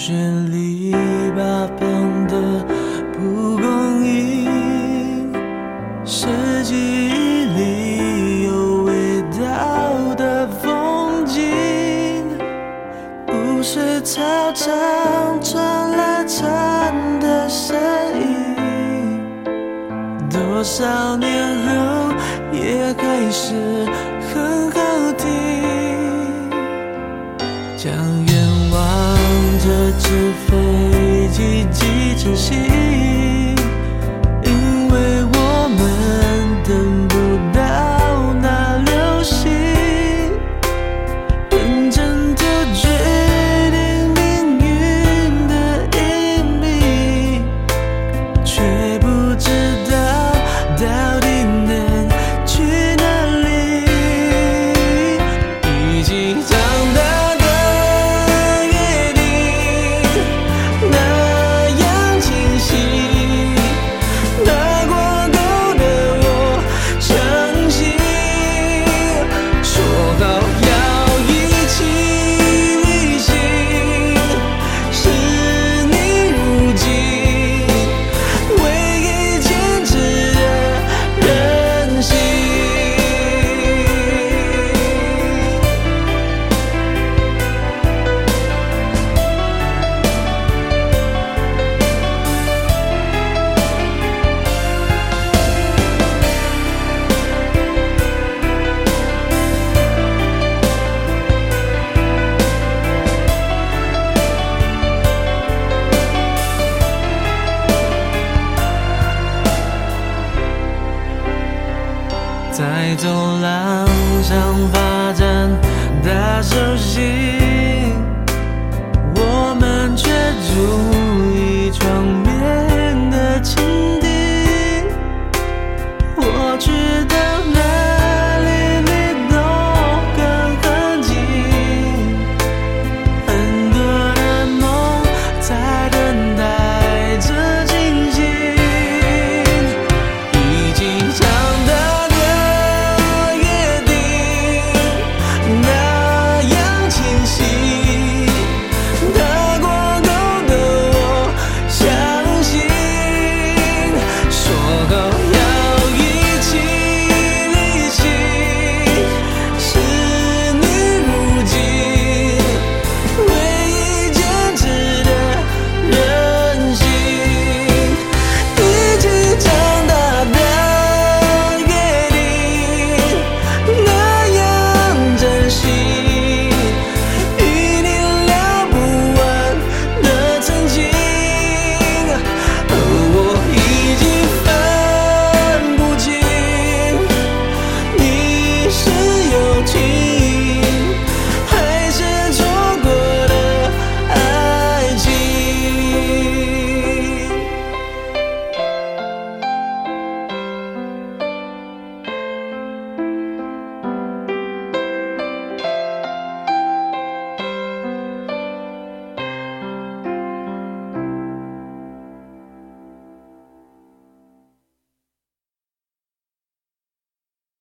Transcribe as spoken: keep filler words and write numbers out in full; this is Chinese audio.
学里八方的蒲公英，是记忆里有味道的风景，不是操场传来蝉的声音，多少年后也还是很好听。将愿望这只飞机寄成信，因为我们等不到那流星，认真做决定命运的隐秘，却不知道到底能去哪里。一起长大在走廊上发展大手心。